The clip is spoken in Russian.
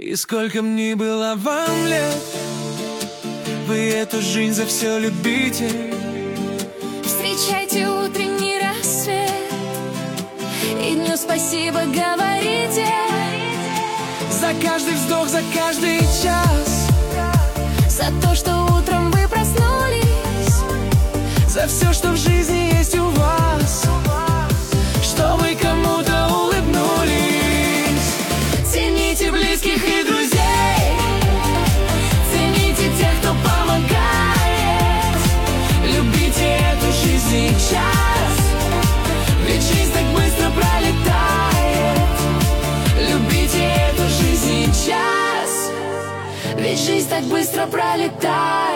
И сколько мне было вам лет, вы эту жизнь за все любите. Встречайте утренний рассвет и дню спасибо говорите. За каждый вздох, за каждый час, за то, что утром вы проснулись, за все, что в жизни есть у вас, что вы кому-то улыбнулись. Цените близких и друзей, цените тех, кто помогает. Любите эту жизнь и час, ведь жизнь так быстро пролетает. Любите эту жизнь и час, ведь жизнь так быстро пролетает.